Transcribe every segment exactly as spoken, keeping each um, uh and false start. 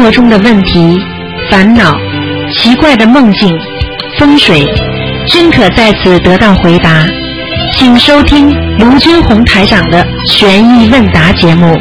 活中的问题、烦恼、奇怪的梦境、风水，均可在此得到回答。请收听卢军红台长的悬疑问答节目。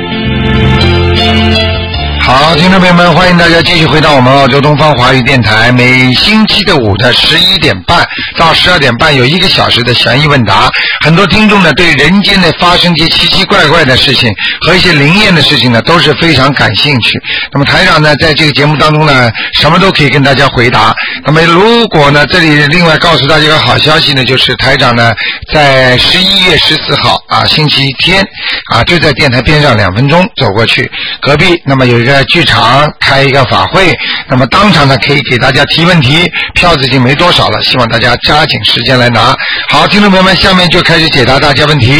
好，听众朋友们，欢迎大家继续回到我们澳洲东方华语电台，每星期的五的十一点半到十二点半有一个小时的悬疑问答。很多听众呢对人间的发生一些奇奇怪怪的事情和一些灵验的事情呢都是非常感兴趣。那么台长呢在这个节目当中呢什么都可以跟大家回答。那么如果呢这里另外告诉大家一个好消息呢，就是台长呢在十一月十四号啊星期天啊就在电台边上两分钟走过去，隔壁那么有一个剧场开一个法会，那么当场呢可以给大家提问题，票子已经没多少了，希望大家加紧时间来拿。好，听众朋友们，下面就开始解答大家问题。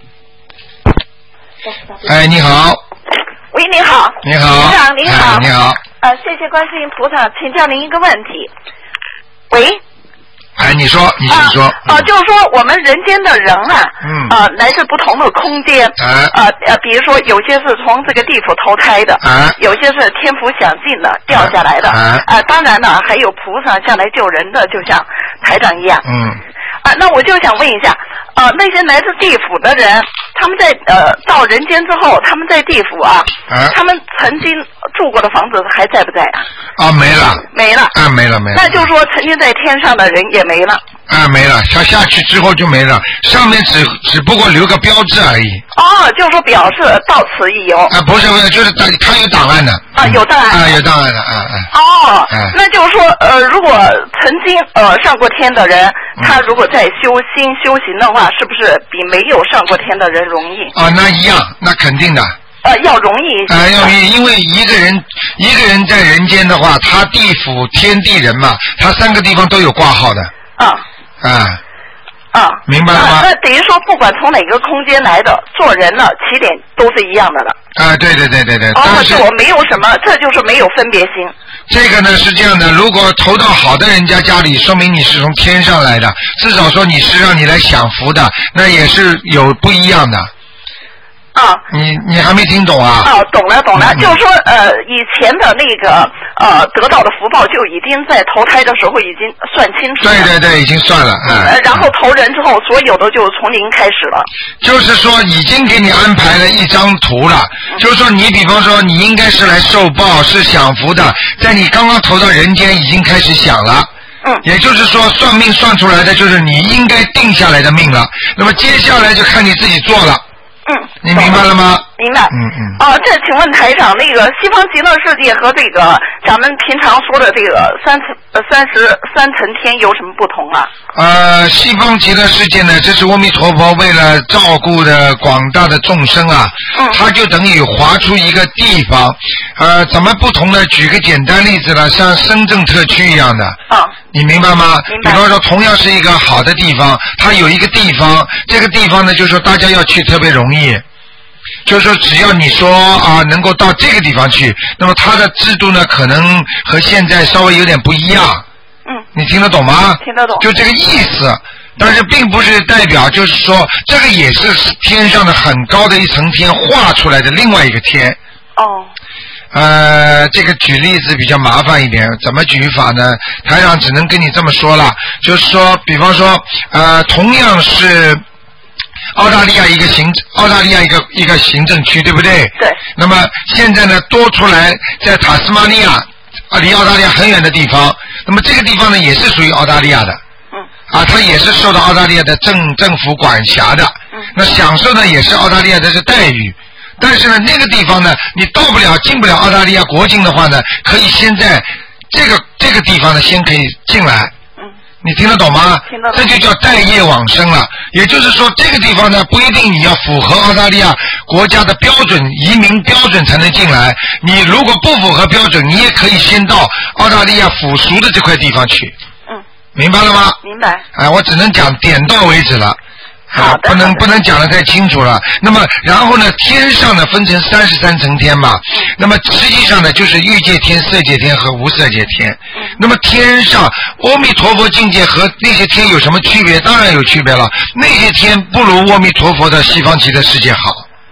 哎，你好。 喂，你好。 你好。 台长，你好。 哎，你好。 呃，谢谢观世音菩萨，请教您一个问题。喂。 哎，你说，你请说。 啊、呃呃，就是说我们人间的人啊， 嗯， 呃，来自不同的空间， 啊， 呃呃，比如说有些是从这个地府投胎的， 啊， 有些是天福享尽的掉下来的， 啊， 呃，当然呢，还有菩萨下来救人的，就像台长一样， 嗯， 啊，那我就想问一下，呃，那些来自地府的人，他们在呃到人间之后，他们在地府啊， 啊， 他们曾经住过的房子还在不在啊？ 啊，没了。 没了。 啊，没了没了。 那就是说，曾经在天上的人也没了。 啊，没了，他下去之后就没了，上面只只不过留个标志而已。 哦，就是说表示到此一游。 啊，不是不是，就是他他有档案的。 啊，有档案。 啊，有档案的，啊啊。 哦， 啊、 那就是说，呃，如果曾经呃上过天的人，他如果在修心修行的话，是不是比没有上过天的人容易？ 啊，那一样，那肯定的。 呃，要容易一些。 啊，要容易，因为一个人一个人在人间的话，他地府、天地人嘛，他三个地方都有挂号的。 啊。 啊。 啊， 明白了吗？ 那等于说，不管从哪个空间来的，做人呢，起点都是一样的了。 啊，对对对对对。 哦，但是我没有什么，这就是没有分别心。 这个呢是这样的，如果投到好的人家家里，说明你是从天上来的，至少说你是让你来享福的，那也是有不一样的。 啊， 你你还没听懂啊？ 哦，懂了懂了， 嗯、 就是说呃，以前的那个呃得到的福报就已经在投胎的时候已经算清楚了。 对对对，已经算了。嗯。 呃，然后投人之后，所有的就从零开始了。 就是说，已经给你安排了一张图了。嗯、就是说，你比方说，你应该是来受报，是享福的，在你刚刚投到人间，已经开始享了。 嗯。也就是说，算命算出来的就是你应该定下来的命了。那么接下来就看你自己做了。 嗯， 你明白了吗？ 明白。 嗯嗯。 哦、呃，这请问台长，那个西方极乐世界和这个咱们平常说的这个三层呃三十三层天有什么不同啊？ 呃，西方极乐世界呢，这是阿弥陀佛为了照顾的广大的众生啊，嗯，他就等于划出一个地方，呃，怎么不同呢？举个简单例子了，像深圳特区一样的。 啊。 你明白吗？ 明白。 比方说，同样是一个好的地方，它有一个地方，这个地方呢，就是说大家要去特别容易。就是说，只要你说啊，能够到这个地方去，那么它的制度呢，可能和现在稍微有点不一样。 嗯。 你听得懂吗？ 听得懂。 就这个意思，但是并不是代表，就是说，这个也是天上的很高的一层天画出来的另外一个天。 哦。 呃，这个举例子比较麻烦一点，怎么举法呢？台长只能跟你这么说了，就是说，比方说，呃，同样是澳大利亚一个行，澳大利亚一个一个行政区，对不对？ 对。 那么现在呢，多出来在塔斯马尼亚啊，离澳大利亚很远的地方，那么这个地方呢，也是属于澳大利亚的。嗯。啊，它也是受到澳大利亚的政政府管辖的。嗯。那享受呢，也是澳大利亚的这待遇。但是呢，那个地方呢，你到不了、进不了澳大利亚国境的话呢，可以先在这个这个地方呢，先可以进来。嗯。你听得懂吗？ 听得懂。 这就叫待业往生了。也就是说，这个地方呢，不一定你要符合澳大利亚国家的标准、移民标准才能进来。你如果不符合标准，你也可以先到澳大利亚附属的这块地方去。嗯。明白了吗？ 明白。 哎，我只能讲点到为止了。 好的， 不能不能讲得太清楚了。那么，然后呢，天上呢分成三十三层天嘛。那么实际上呢，就是欲界天、色界天和无色界天。那么天上阿弥陀佛境界和那些天有什么区别？当然有区别了。那些天不如阿弥陀佛的西方极乐世界好。嗯。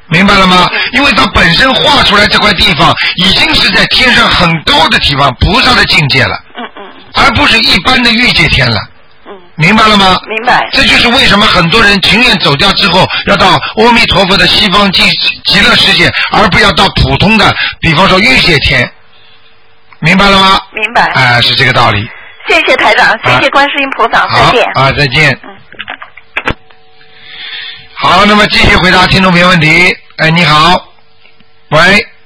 明白了吗？因为它本身画出来这块地方已经是在天上很高的地方，菩萨的境界了， 嗯嗯， 而不是一般的欲界天了。 嗯， 明白了吗？ 明白。 这就是为什么很多人情愿走掉之后要到阿弥陀佛的西方极极乐世界，而不要到普通的，比方说欲界天。明白了吗？ 明白。 哎、呃，是这个道理。 谢谢台长，谢谢观世音菩萨，再见。 好啊，再见。 嗯。 好，那么继续回答听众朋友问题。哎，你好，喂，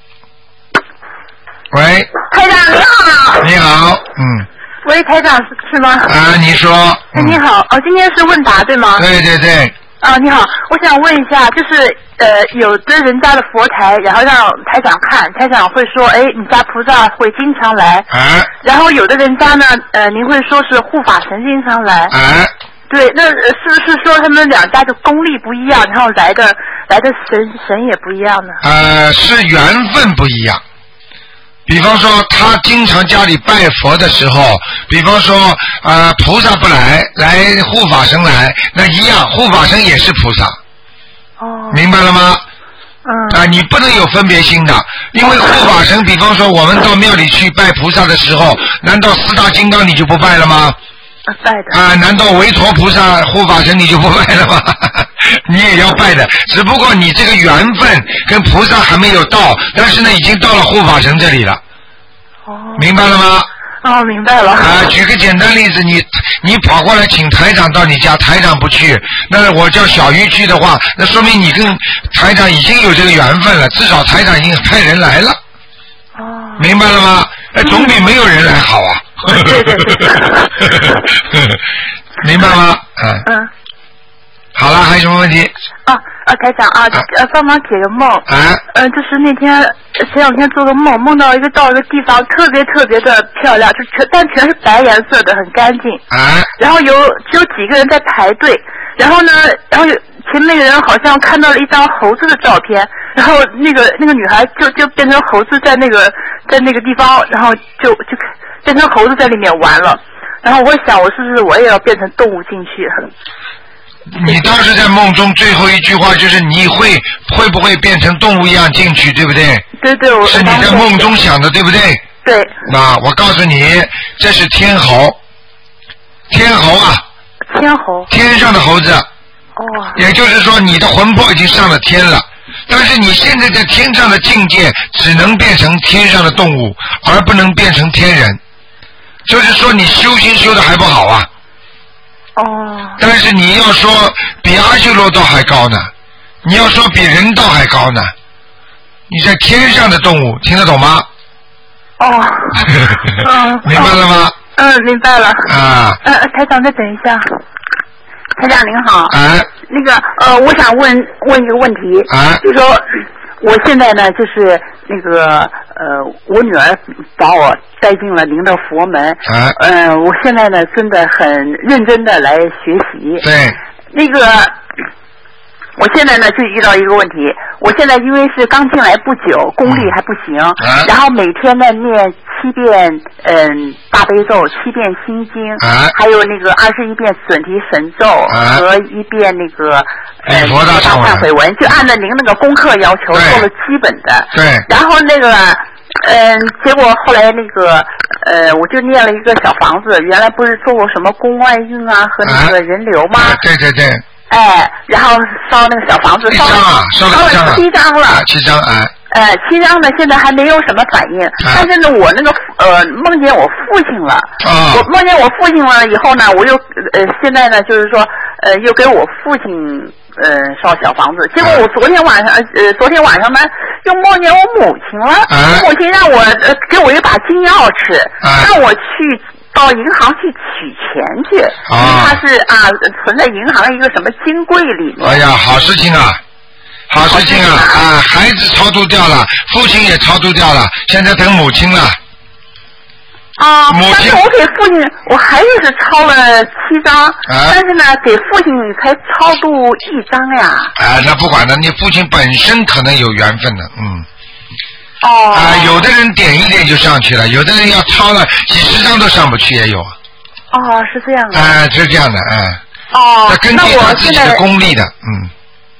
喂， 台长你好。 你好，嗯。 喂，台长是是吗？ 啊，你说。 嗯、你好，哦，今天是问答对吗？ 对对对。 啊，你好，我想问一下，就是呃，有的人家的佛台，然后让台长看，台长会说，哎，你家菩萨会经常来。 啊。然后有的人家呢，呃，您会说是护法神经常来。 啊。 对，那是不是说他们两家的功力不一样，然后来的来的神神也不一样呢？ 呃，是缘分不一样。比方说，他经常家里拜佛的时候，比方说，呃，菩萨不来，来护法神来，那一样，护法神也是菩萨。 哦。 明白了吗？ 嗯。 啊，你不能有分别心的，因为护法神，比方说我们到庙里去拜菩萨的时候，难道四大金刚你就不拜了吗？ 拜的。 啊，难道韦陀菩萨护法神你就不拜了吗？你也要拜的，只不过你这个缘分跟菩萨还没有到，但是呢，已经到了护法神这里了。 哦。 明白了吗？ 哦，明白了。 啊，举个简单例子，你你跑过来请台长到你家，台长不去，那我叫小鱼去的话，那说明你跟台长已经有这个缘分了，至少台长已经派人来了。 哦。 明白了吗？哎，总比没有人来好啊。 对对对。 明白吗？嗯。 嗯。 好了，还有什么问题？ 啊啊，台长啊，呃，帮忙解个梦。 啊。 嗯、呃，就是那天前两天做个梦，梦到一个到一个地方特别特别的漂亮，就全但全是白颜色的，很干净。 啊。 然后有只有几个人在排队，然后呢，然后有前面那个人好像看到了一张猴子的照片，然后那个那个女孩就就变成猴子在那个在那个地方，然后就就变成猴子在里面玩了。然后我想，我是不是我也要变成动物进去？ 你当时在梦中最后一句话就是你会会不会变成动物一样进去，对不对？ 对对，我是你在梦中想的，对不对？ 对。 那我告诉你，这是天猴，天猴啊。 天猴。 天上的猴子。 哦。 也就是说，你的魂魄已经上了天了，但是你现在在天上的境界只能变成天上的动物，而不能变成天人。就是说，你修行修的还不好啊。 哦。 但是你要说比阿修罗道还高呢，你要说比人道还高呢，你在天上的动物，听得懂吗？ 哦。嗯。 明白了吗？ 嗯，明白了。 啊。 呃，台长，再等一下。台长您好。 啊。 那个呃，我想问问一个问题。 啊。 就是说，我现在呢，就是那个呃，我女儿把我带进了您的佛门。 啊。 嗯、呃，我现在呢，真的很认真的来学习。 对。 那个。我现在呢就遇到一个问题，我现在因为是刚进来不久，功力还不行， 啊、 然后每天呢念七遍嗯大悲咒，七遍心经， 啊、 还有那个二十一遍准提神咒、啊、和一遍那个呃佛大忏悔文，就按照您那个功课要求做了基本的。 对。 然后那个嗯，结果后来那个呃，我就念了一个小房子，原来不是做过什么宫外孕啊和那个人流吗？ 啊、对对对。 哎，然后烧那个小房子，烧了烧了七张了， 七张哎。 呃，七张呢，现在还没有什么反应，啊、但是呢，我那个呃梦见我父亲了， 啊、 我梦见我父亲了以后呢，我又呃现在呢就是说呃又给我父亲呃烧小房子，结果我昨天晚上呃昨天晚上呢又梦见我母亲了， 啊、 我母亲让我呃给我一把金钥匙， 啊、 让我去。到银行去取钱去，因为它是啊存在银行一个什么金柜里面。 哎呀，好事情啊，好事情啊啊！孩子超度掉了，父亲也超度掉了，现在等母亲了。 啊， 母亲， 但是我给父亲，我还是是抄了七张， 啊、 但是呢，给父亲才超度一张呀。 啊，那不管了，你父亲本身可能有缘分的，嗯。 哦。 啊，有的人点一点就上去了，有的人要抄了几十张都上不去也有。 哦，是这样的。 啊，是这样的，哎、 嗯。哦。 那根据他自己的功力的，嗯。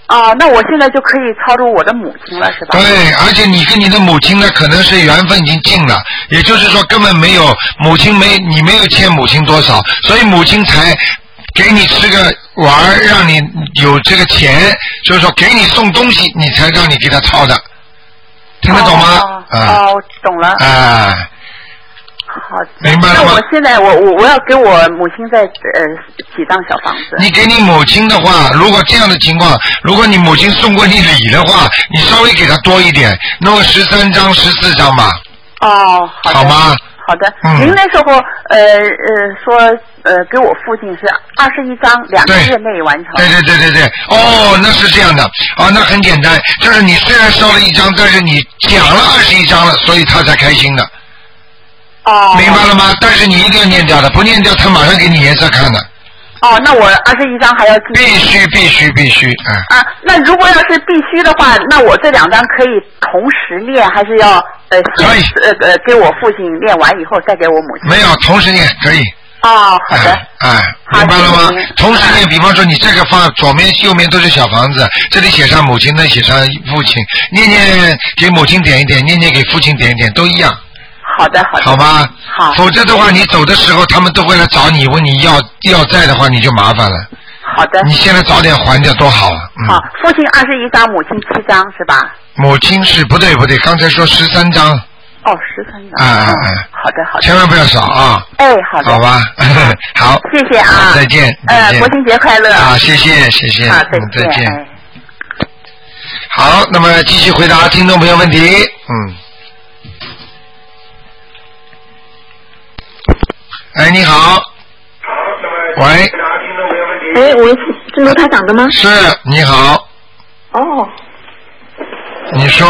哦，那我现在就可以超度我的母亲了，是吧？ 对，而且你跟你的母亲呢，可能是缘分已经尽了，也就是说根本没有母亲没你没有欠母亲多少，所以母亲才给你吃个玩儿，让你有这个钱，就是说给你送东西，你才让你给他抄的，听得懂吗？ 哦， 啊、 哦，懂了。 啊。 好， 明白了吗？ 那我现在我我我要给我母亲再呃几张小房子。 你给你母亲的话，如果这样的情况，如果你母亲送过你礼的话，你稍微给她多一点，弄个十三张、十四张吧。 哦，好的。 好吗？ 好的。 嗯。 您那时候呃呃说呃给我父亲是二十一张，两个月内完成。 对对对对对，哦，那是这样的，哦，那很简单，就是你虽然烧了一张，但是你讲了二十一张了，所以他才开心的。 哦， 明白了吗？但是你一定要念掉的，不念掉他马上给你颜色看的。 哦，那我二十一张还要继续。 必须必须必须，嗯。 啊，那如果要是必须的话，那我这两张可以同时念，还是要呃可以呃呃给我父亲念完以后再给我母亲？ 没有，同时念可以。 哦，好的。 哎，哎明白了吗？同时念，比方说你这个放左面、右面都是小房子，这里写上母亲，那写上父亲，念念给母亲点一点，念念给父亲点一点，都一样。 好的，好的。 好吧。 好。 否则的话，你走的时候，他们都会来找你，问你要要债的话，你就麻烦了。 好的。 你现在早点还掉多好啊！嗯、 好，父亲二十一张，母亲七张是吧？ 母亲是不对不对，刚才说十三张。 哦，十三张。 啊啊啊！ 好的好的。 千万不要少啊！ 哎，好的。 好吧，好。 谢谢啊！ 再见。 呃，国庆节快乐！ 啊，谢谢谢谢。 好，再见。再见。 哎、 好，那么继续回答听众朋友问题。嗯。哎，你好。喂。 哎，喂，是卢台长的吗？ 是，你好。 哦。 你说。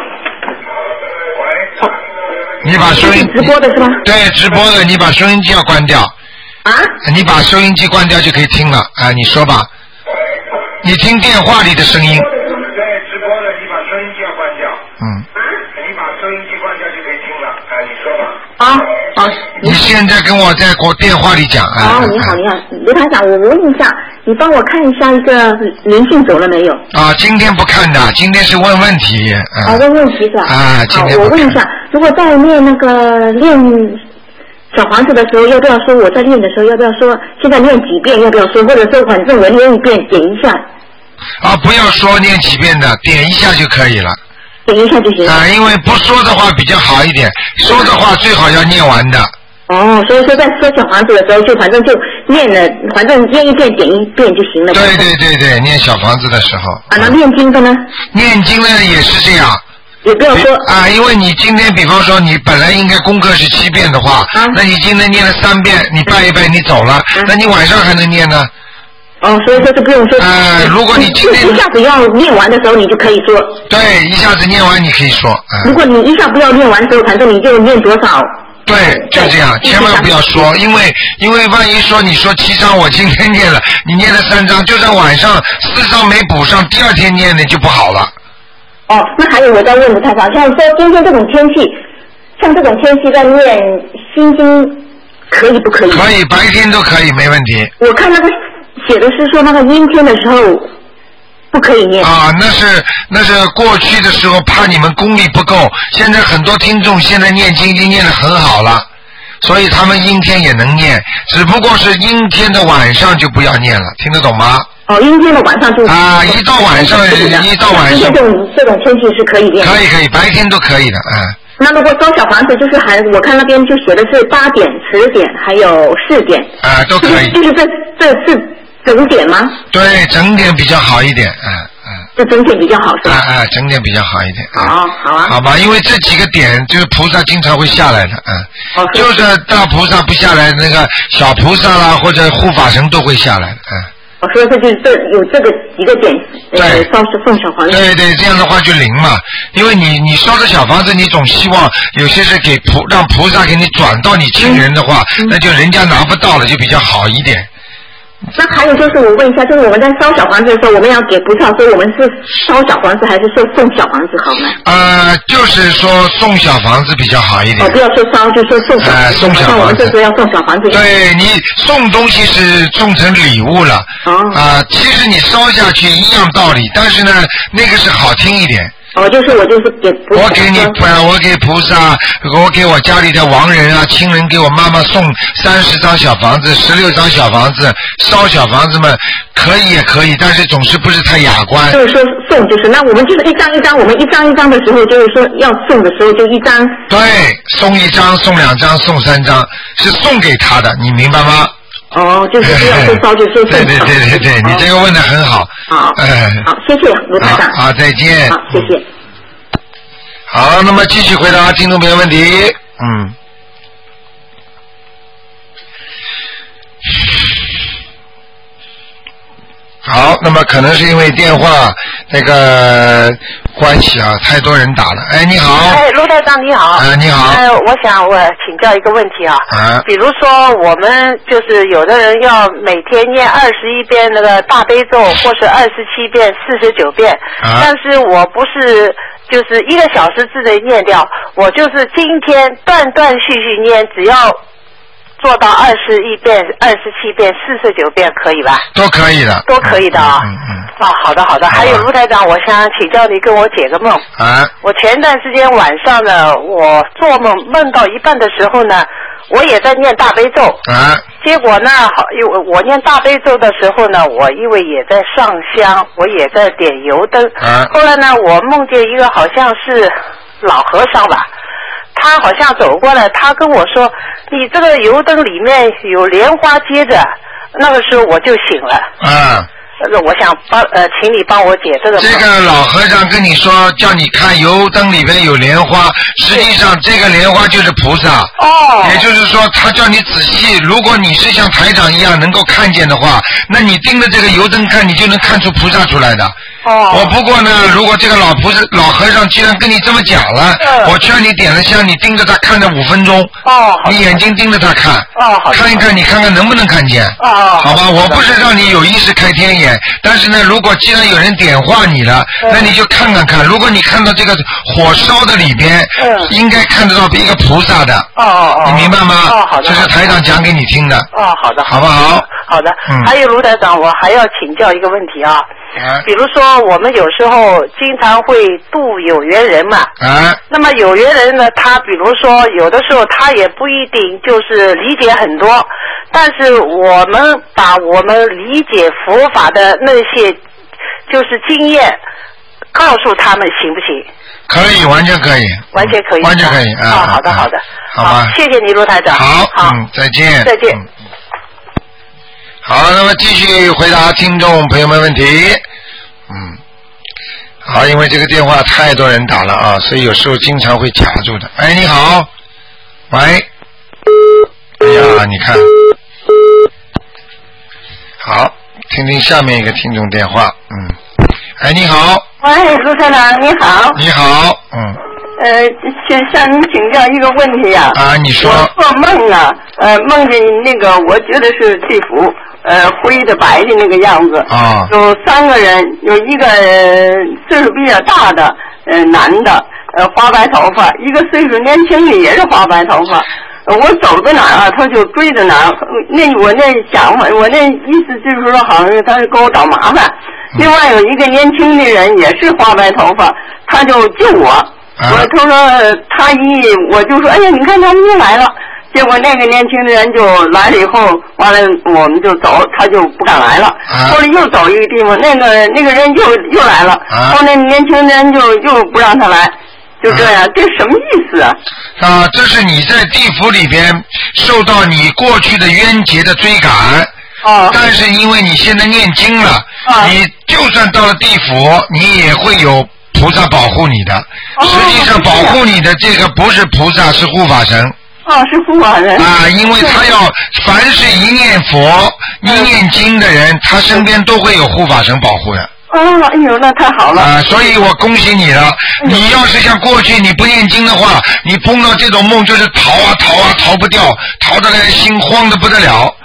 你把收音直播的是吧？ 对，直播的，你把收音机要关掉。 啊？ 你把收音机关掉就可以听了。啊，你说吧。你听电话里的声音。对，直播的，你把收音机要关掉。嗯。你把收音机关掉就可以听了。啊，你说吧。 啊，好。 你现在跟我在过电话里讲啊。 哦，你好，你好，卢台长，我问一下，你帮我看一下一个灵性走了没有？ 啊，今天不看的，今天是问问题。 啊，问问题是吧？ 啊，今天不看。好，我问一下，如果在念那个念小房子的时候，要不要说我在念的时候要不要说现在念几遍？要不要说，或者说反正我念一遍点一下？ 啊，不要说念几遍的，点一下就可以了。 点一下就行了。 啊，因为不说的话比较好一点，说的话最好要念完的。 哦，所以说在说小房子的时候，就反正就念了，反正念一遍点一遍就行了。 对对对对，念小房子的时候。 啊，那念经的呢？ 念经呢也是这样。 也不要说啊，因为你今天比方说你本来应该功课是七遍的话， 啊、 那你今天念了三遍，你拜一拜你走了，啊、那你晚上还能念呢？ 哦，所以说就不用说。 啊、呃，如果你今天一下子要念完的时候，你就可以说。 对，一下子念完你可以说。啊、 如果你一下不要念完的时候，反正你就念多少。 对，就这样，千万不要说，因为因为万一说你说七张我今天念了，你念了三张，就算晚上四张没补上，第二天念的就不好了。 哦，那还有我在问的太长，像说今天这种天气，像这种天气在念心经可以不可以？ 可以，白天都可以，没问题。 我看那个写的是说那个阴天的时候不可以念。 啊，那是那是过去的时候怕你们功力不够，现在很多听众现在念经已经念得很好了，所以他们阴天也能念，只不过是阴天的晚上就不要念了，听得懂吗？ 哦，阴天的晚上就啊，一到晚上，一到晚上， 这种这种天气是可以念的。 可以可以，白天都可以的，嗯。 那如果烧小房子，就是还我看那边就写的是八点、十点，还有四点。啊， 都可以。 就是这这是整点吗？ 对，整点比较好一点，嗯嗯。 这整点比较好是吧？ 啊啊，整点比较好一点。 好，好啊。 好吧，因为这几个点就是菩萨经常会下来的，嗯。哦。就是大菩萨不下来，那个小菩萨啦或者护法神都会下来的，嗯。 我说这就是这有这个几个点，呃，烧是送小房子。 对对，这样的话就灵嘛，因为你你烧的小房子，你总希望有些是给菩让菩萨给你转到你亲人的话，嗯、那就人家拿不到了，就比较好一点。 那还有就是我问一下，就是我们在烧小房子的时候，我们要给菩萨说我们是烧小房子还是说送小房子好呢？ 呃，就是说送小房子比较好一点。 哦，不要说烧，就说送小房子。 呃，送小房子。像我们这时候要送小房子。 对，你送东西是送成礼物了。 哦。 啊、呃，其实你烧下去一样道理，但是呢，那个是好听一点。 哦，就是我就是给菩萨。 我给你，我给菩萨，我给我家里的亡人啊、亲人，给我妈妈送三十张小房子、十六张小房子，烧小房子嘛，可以也可以，但是总是不是太雅观。 就是说送，就是那我们就是一张一张，我们一张一张的时候，就是说要送的时候就一张。 对，送一张、送两张、送三张，是送给他的，你明白吗？ 哦，就是不要说烧，就是送。 对对对对对，你这个问的很好。 好，好，谢谢卢台长。 好，再见。 好，谢谢。 好，那么继续回答听众朋友问题。嗯。好，那么可能是因为电话那个关系啊，太多人打了。哎，你好。 哎，卢台长你好。 哎，你好。 呃，我想我请教一个问题啊。 啊。 比如说我们就是有的人要每天念二十一遍那个大悲咒，或是二十七遍、四十九遍。啊。但是我不是就是一个小时之内念掉，我就是今天断断续续念，只要做到二十一遍、二十七遍、四十九遍，可以吧？ 都可以的， 都可以的啊。 嗯嗯。 啊，好的好的。还有卢台长，我想请教你跟我解个梦。 啊。 我前段时间晚上呢，我做梦梦到一半的时候呢，我也在念大悲咒。 啊。 结果呢，好，因为我念大悲咒的时候呢，我因为也在上香，我也在点油灯。 啊。 后来呢，我梦见一个好像是老和尚吧。他好像走过来，他跟我说：“你这个油灯里面有莲花接着。”那个时候我就醒了。 啊。 呃，我想帮呃，请你帮我解这个。 这个老和尚跟你说，叫你看油灯里边有莲花，实际上这个莲花就是菩萨。 哦。 也就是说，他叫你仔细，如果你是像台长一样能够看见的话，那你盯着这个油灯看，你就能看出菩萨出来的。 哦。 我不过呢，如果这个老菩萨、老和尚既然跟你这么讲了，嗯、我劝你点了香，你盯着他看着五分钟。 哦。 你眼睛盯着他看。 哦，好。 看一看，你看看能不能看见。 哦。 好吧，我不是让你有意识开天眼，但是呢，如果既然有人点化你了，嗯、那你就看看看。如果你看到这个火烧的里边，嗯、应该看得到一个菩萨的。 哦哦哦。 你明白吗？ 哦，好的。 这是台长讲给你听的。 哦，好的。 好不好？ 好的。 嗯。 还有卢台长，我还要请教一个问题啊。 啊。 比如说，我们有时候经常会度有缘人嘛。 啊。 那么有缘人呢，他比如说有的时候他也不一定就是理解很多，但是我们把我们理解佛法的那些就是经验告诉他们，行不行？ 可以，完全可以。 完全可以。 完全可以啊。 哦，好的好的。 好吧。 谢谢你，卢台长。 好。 好。 嗯，再见。 再见。 嗯好，那么继续回答听众朋友们问题。嗯，好，因为这个电话太多人打了啊，所以有时候经常会卡住的。哎，你好，喂，哎呀，你看，好，听听下面一个听众电话。嗯，哎，你好。 喂，卢台长，你好。 你好，嗯。 呃，想向您请教一个问题啊。 啊，你说。 我做梦啊，呃，梦见那个，我觉得是地府，呃，灰的白的那个样子。 啊。有三个人，有一个岁数比较大的，呃，男的，呃，花白头发；一个岁数年轻的也是花白头发。我走到哪儿啊，他就追着哪儿。那我那想法，我那意思就是说，好像是他是给我找麻烦。嗯、另外有一个年轻的人也是花白头发，他就救我。 啊、 我他说他一，我就说，哎呀，你看他们又来了。结果那个年轻的人就来了以后，完了我们就走，他就不敢来了。 啊、 后来又走一个地方，那个那个人又又来了。 啊、 后来年轻人就又不让他来。就这样，啊、这什么意思啊？ 啊，这是你在地府里边受到你过去的冤结的追赶。 哦。 但是因为你现在念经了， 啊、 你就算到了地府，你也会有菩萨保护你的。 哦、 实际上保护你的这个不是菩萨，是护法神。 哦，是护法人。 啊，因为他要凡是一念佛、一念经的人，他身边都会有护法神保护的。 哦，哎呦，那太好了！ 啊，所以我恭喜你了。嗯、你要是像过去你不念经的话，你碰到这种梦就是逃啊逃啊逃不掉，逃得来心慌得不得了。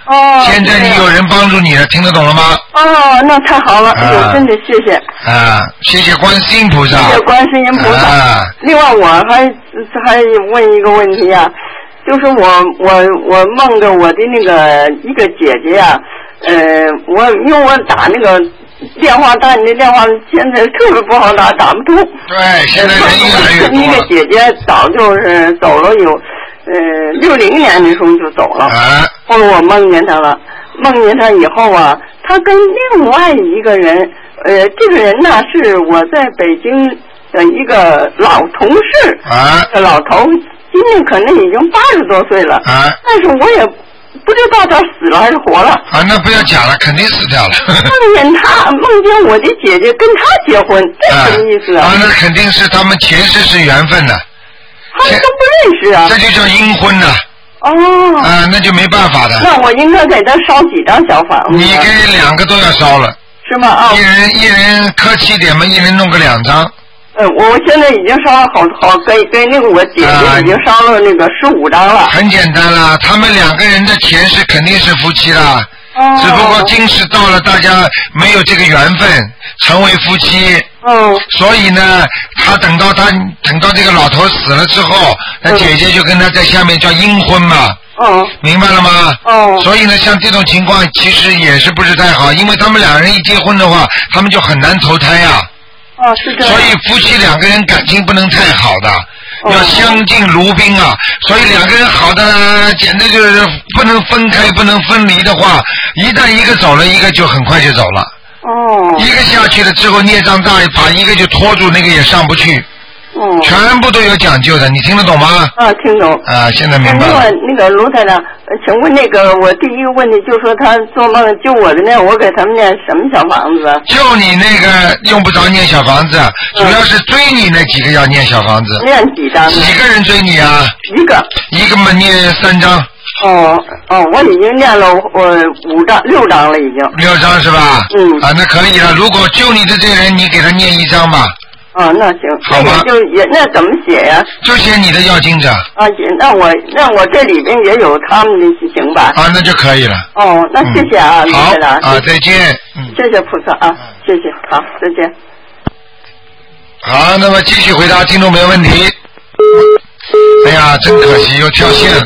哦。 现在你有人帮助你了，听得懂了吗？ 哦，那太好了，哎呦，真的谢谢。 啊，谢谢观世音菩萨。 谢谢观世音菩萨。 啊。 另外，我还还问一个问题啊，就是我我我梦着我的那个一个姐姐呀、啊，呃，我因为我打那个电话，打你的电话现在特别不好打，打不通。 对，现在人越来越多。 一个姐姐早就是走了有，呃，六零年的时候就走了。 啊。 后来我梦见她了，梦见她以后啊，她跟另外一个人，呃，这个人呢是我在北京的一个老同事。 啊。 老头。今年可能已经八十多岁了， 啊， 但是我也不知道他死了还是活了。 啊，那不要讲了，肯定死掉了。 梦见他，梦见我的姐姐跟他结婚，这什么意思啊？ 啊，那肯定是他们前世是缘分的。 他们都不认识啊。 这就叫阴婚呢。 哦。 啊，那就没办法的。 那我应该给他烧几张小房子？ 你给两个都要烧了。 是吗？啊。 一人一人客气点嘛，一人弄个两张。 嗯，我现在已经烧了好好，给给那个我姐姐已经烧了那个十五张了。 很简单啦，他们两个人的前世肯定是夫妻啦， 哦、 只不过今世到了，大家没有这个缘分成为夫妻。 嗯。 所以呢，他等到他等到这个老头死了之后，那姐姐就跟他在下面叫阴婚嘛。 嗯。 明白了吗？ 哦。 所以呢，像这种情况其实也是不是太好，因为他们两个人一结婚的话，他们就很难投胎呀、啊。 哦，是这样。 所以夫妻两个人感情不能太好的，哦、要相敬如宾啊。所以两个人好的简直就是不能分开、不能分离的话，一旦一个走了，一个就很快就走了。 哦。一个下去了之后，孽障大，把一个就拖住，那个也上不去。 哦。 全部都有讲究的，你听得懂吗？ 啊，听懂。 啊，现在明白了。 另外，那个卢台长，请问那个我第一个问题就是说，他做梦救我的那，我给他们念什么小房子？ 救你那个用不着念小房子，主要是追你那几个要念小房子。 念几张？ 几个人追你啊？ 一个。 一个嘛念三张。 哦哦，我已经念了我五张六张了，已经。 六张是吧？ 嗯。 啊，那可以了。如果救你的这个人，你给他念一张吧。 啊，那行， 好吗？ 就也那怎么写呀？ 就写你的要经者。 啊，那我那我这里边也有他们的行吧？ 啊，那就可以了。 哦，那谢谢啊， 嗯、好啊， 啊，再见。 嗯，谢谢菩萨啊，谢谢，好，再见。 好，那么继续回答听众朋友问题。哎呀，真可惜，又跳线了。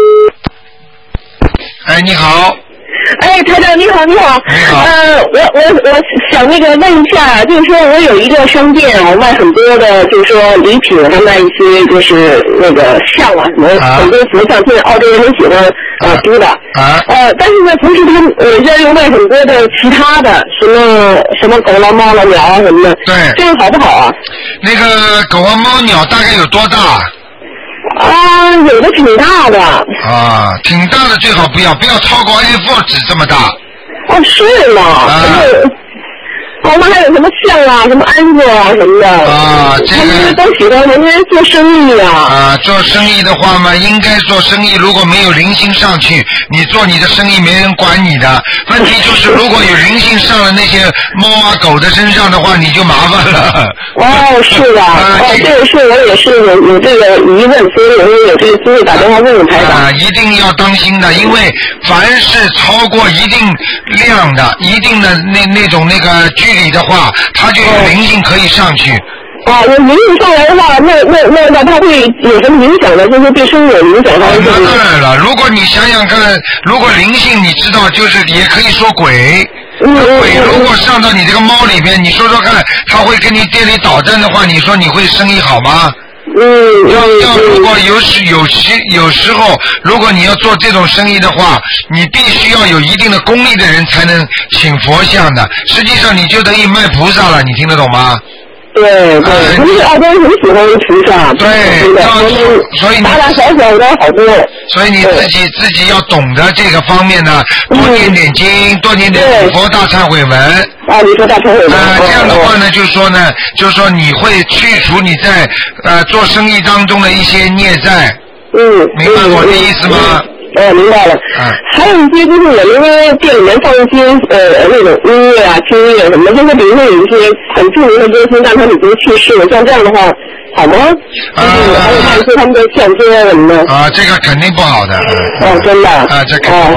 哎，你好。 哎，台长你好，你好。 你好。 呃，我我我想那个问一下，就是说我有一个商店，我卖很多的，就是说礼品，还卖一些就是那个像啊什么，啊、很多佛像，现在澳洲人很喜欢呃租的。 啊。 呃，但是呢，同时他们我这又卖很多的其他的，什么什么狗了、猫了、鸟啊什么的。 对。 这样好不好啊？ 那个狗啊、猫、鸟大概有多大？ 啊，有的挺大的。 啊，挺大的最好不要，不要超过 A 四 纸这么大。 哦，是吗？啊。我们还有什么象啊，什么安子啊什么的。 啊，这个。 他们都喜欢人家做生意啊。 啊，做生意的话嘛，应该做生意。如果没有灵性上去，你做你的生意没人管你的。问题就是，如果有灵性上了那些猫啊狗的身上的话，你就麻烦了。 哦，是的。啊、哦，这个是我也是有有这个疑问，所以我也有这个机会打电话问问台长。 啊，一定要当心的，因为凡是超过一定量的、一定的那那种那个距离的话，它就有灵性可以上去。 啊，有灵性上来的话，那那那那它会有什么影响呢？就是对生意有影响还是？ 那当然了，如果你想想看，如果灵性你知道，就是也可以说鬼。 嗯、 鬼如果上到你这个猫里边，你说说看，它会跟你店里捣战的话，你说你会生意好吗？ 嗯。 要要如果有时有时有时候，如果你要做这种生意的话，你必须要有一定的功力的人才能请佛像的。实际上你就等于卖菩萨了，你听得懂吗？ 对对，他们澳洲人很喜欢菩萨， 对，所以大大小小的好多。 所以你自己自己要懂得这个方面呢，多念点经，多念点礼佛大忏悔文。 啊，你说大忏悔文。 呃，这样的话呢，就是说呢，就是说你会去除你在呃做生意当中的一些孽债。 嗯。 明白我的意思吗？ 哦，明白了。 嗯。 还有一些就是我们店里面放一些呃那种音乐啊、轻音乐什么的，就是比如说有一些很著名的歌星，但他们已经去世了，像这样的话好吗？ 啊。 就是还有卖一些他们的相片什么的。 啊，这个肯定不好的。 哦，真的。 啊，这肯定不好。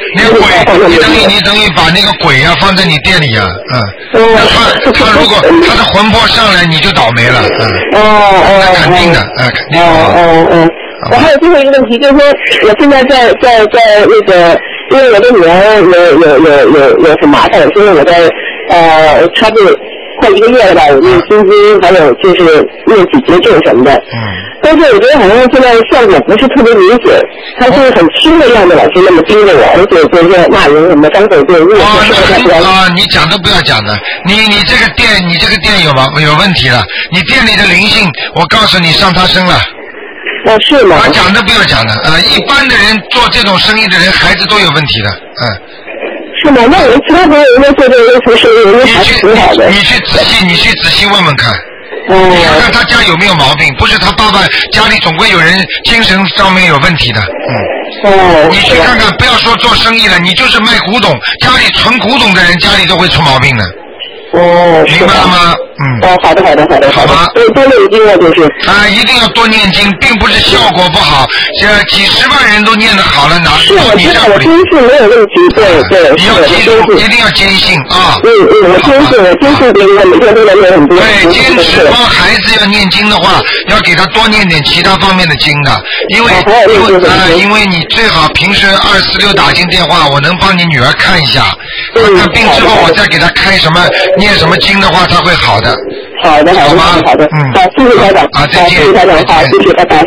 那个鬼，你等于你等于把那个鬼啊放在你店里啊，嗯。那他他如果他的魂魄上来，你就倒霉了，嗯。 哦哦。 那肯定的，嗯，肯定的。 哦哦哦。我还有最后一个问题，就是说，我现在在在在那个，因为我的女儿有有有有有很麻烦，所以我在呃，差不多快一个月了吧，我念心经，还有就是念几节咒什么的。嗯。但是我觉得好像现在效果不是特别明显，他是很轻的样子，老师那么盯着我，而且就是骂人什么，张口就恶。 哦，那啊，你讲都不要讲的，你你这个店你这个店有吗？有问题了，你店里的灵性，我告诉你上他身了。 哦，是吗？ 我讲都不要讲的，呃，一般的人做这种生意的人，孩子都有问题的，嗯。 是吗？那我们其他朋友人家做这个做生意，人家还是挺好的。 你去仔细，你去仔细问问看。 哦。 你看看他家有没有毛病？不是他爸爸家里总归有人精神上面有问题的，嗯。 哦。 你去看看，不要说做生意了，你就是卖古董，家里纯古董的人，家里都会出毛病的。 哦， 明白了吗？嗯。 哦，好的，好的，好的， 好吧。 多多念经啊，就是。 啊，一定要多念经，并不是效果不好，这几十万人都念得好了，哪是我知道，我坚信没有问题，对对。 你要记住，一定要坚信啊。 嗯嗯，我坚信，我坚信别人每天都能念很多。 对，坚持。帮孩子要念经的话，要给他多念点其他方面的经的，因为因为啊，因为你最好平时二四六打进电话，我能帮你女儿看一下，看看病之后我再给她开什么念什么经的话，她会好的。 好的，好的，好的，嗯，好，谢谢台长， 啊，再见， 谢谢台长，好，谢谢，拜拜。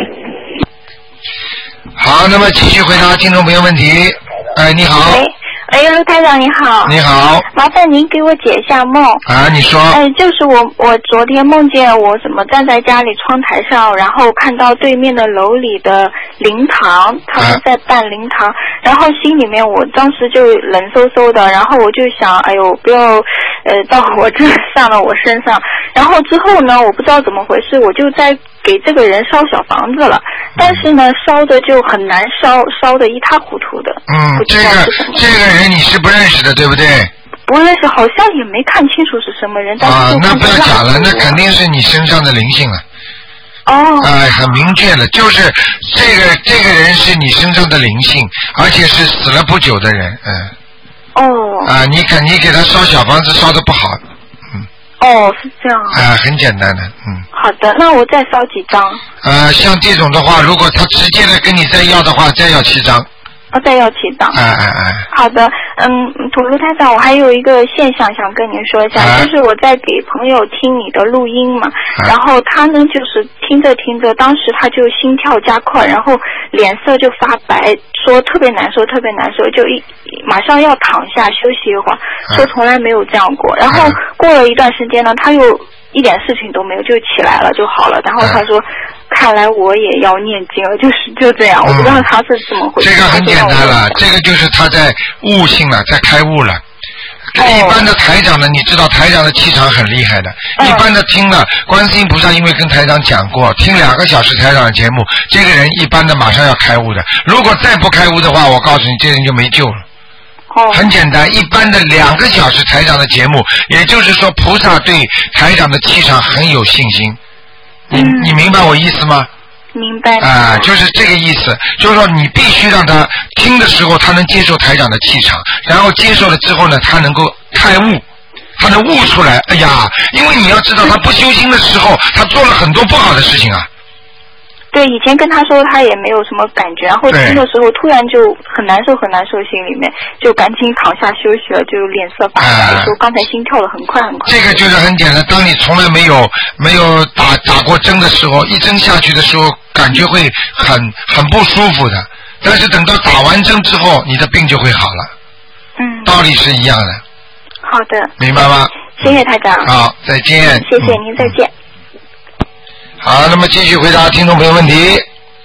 好，那么继续回答听众朋友问题。哎，你好。 喂，哎，卢台长你好。 你好。 麻烦您给我解一下梦。 啊，你说。 哎，就是我，我昨天梦见我怎么站在家里窗台上，然后看到对面的楼里的灵堂，他们在办灵堂，啊、然后心里面我当时就冷飕飕的，然后我就想，哎呦，不要。呃，到我这上了我身上，然后之后呢，我不知道怎么回事，我就在给这个人烧小房子了，但是呢，烧的就很难烧，烧的一塌糊涂的。 嗯，这个这个人你是不认识的，对不对？ 不认识，好像也没看清楚是什么人。但是啊，那不要讲了，那肯定是你身上的灵性了。 哦。 哎、呃，很明确了，就是这个这个人是你身上的灵性，而且是死了不久的人，嗯。 哦。 啊，你看你给他烧小房子烧的不好，嗯。 哦，是这样。 啊，很简单的，嗯。 好的，那我再烧几张。 呃，像这种的话，如果他直接的跟你再要的话，再要七张。 哦，再要七张。 哎哎哎。 好的，嗯，土卢台长，我还有一个现象想跟您说一下，啊、就是我在给朋友听你的录音嘛，啊、然后他呢就是听着听着，当时他就心跳加快，然后脸色就发白，说特别难受，特别难受，就一马上要躺下休息一会儿，啊、说从来没有这样过。然后过了一段时间呢，他又一点事情都没有，就起来了就好了。然后他说。啊看来我也要念经了，就是就这样，嗯、我不知道他是怎么回事。 这个很简单了，这个就是他在悟性了，在开悟了。哦、一般的台长呢，你知道台长的气场很厉害的，嗯、一般的听了观世音菩萨因为跟台长讲过，听两个小时台长的节目，这个人一般的马上要开悟的。如果再不开悟的话，我告诉你，这人就没救了。 哦， 很简单，一般的两个小时台长的节目，也就是说菩萨对台长的气场很有信心。你你明白我意思吗？ 明白。 啊、呃，就是这个意思，就是说你必须让他听的时候，他能接受台长的气场，然后接受了之后呢，他能够开悟，他能悟出来。哎呀，因为你要知道，他不修心的时候，他做了很多不好的事情啊。 对，以前跟他说他也没有什么感觉，然后听的时候突然就很难受很难受，心里面就赶紧躺下休息了，就脸色发白，说刚才心跳得很快很快。 这个就是很简单，当你从来没有没有打打过针的时候，一针下去的时候，感觉会很很不舒服的，但是等到打完针之后，你的病就会好了。 嗯。 道理是一样的。 好的。 明白吗？ 谢谢台长。 好，再见。 谢谢您，再见。 好，那么继续回答听众朋友问题。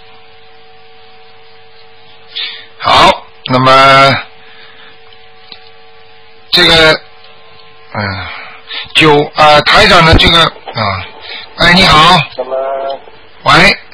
好，那么这个，嗯，九呃台长的这个啊，哎你好，喂，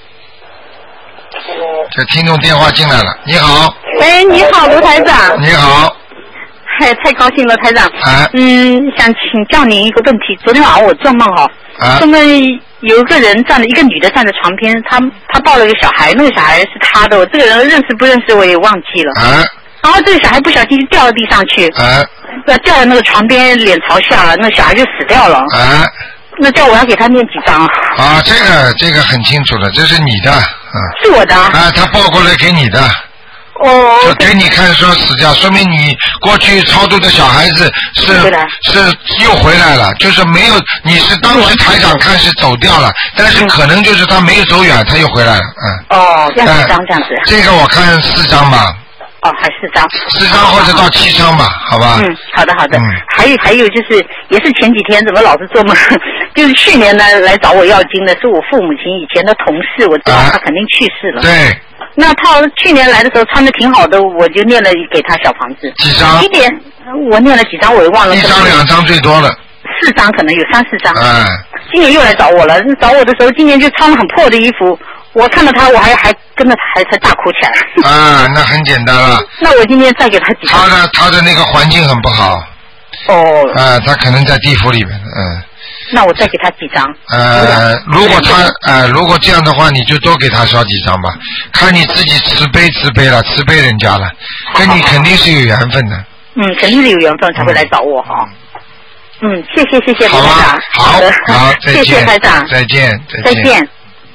这听众电话进来了，你好。 喂，你好，卢台长。 你好。 嗨，太高兴了，台长。 啊。 嗯，想请教您一个问题。昨天晚上我做梦哈， 啊， 做梦有一个人站着，一个女的站在床边，她她抱了一个小孩，那个小孩是她的，我这个人认识不认识我也忘记了。 啊。 然后这个小孩不小心掉到地上去， 啊， 那掉到那个床边，脸朝下了，那小孩就死掉了。 啊， 那叫我要给他念几张？ 啊，这个这个很清楚的，这是你的，嗯。 是我的。 啊，他报过来给你的。 哦。 就给你看说死掉，说明你过去超度的小孩子是是又回来了，就是没有，你是当时台长看是走掉了，但是可能就是他没有走远，他又回来了，嗯。 哦，要几张这样子？ 这个我看四张吧。 哦，还四张。 四张或者到七张吧，好吧。 嗯，好的好的。嗯。还有还有就是，也是前几天怎么老是做梦，就是去年呢来找我要经的是我父母亲以前的同事，我知道他肯定去世了。 对。 那他去年来的时候穿的挺好的，我就念了给他小房子。 几张？ 一点，我念了几张我也忘了。 一张两张最多了。 四张可能有三四张。 嗯。 今年又来找我了，找我的时候今年就穿了很破的衣服。我看到他，我还还跟着他，还才大哭起来。 啊，那很简单了。 那我今天再给他几张。 他的他的那个环境很不好。 哦。 啊，他可能在地府里面，嗯。 那我再给他几张。 呃，如果他呃，如果这样的话，你就多给他烧几张吧。看你自己慈悲慈悲了，慈悲人家了，跟你肯定是有缘分的。 嗯，肯定是有缘分才会来找我哈。嗯，谢谢谢谢台长。 好，好，再见。 谢谢台长。 再见， 再见。再见。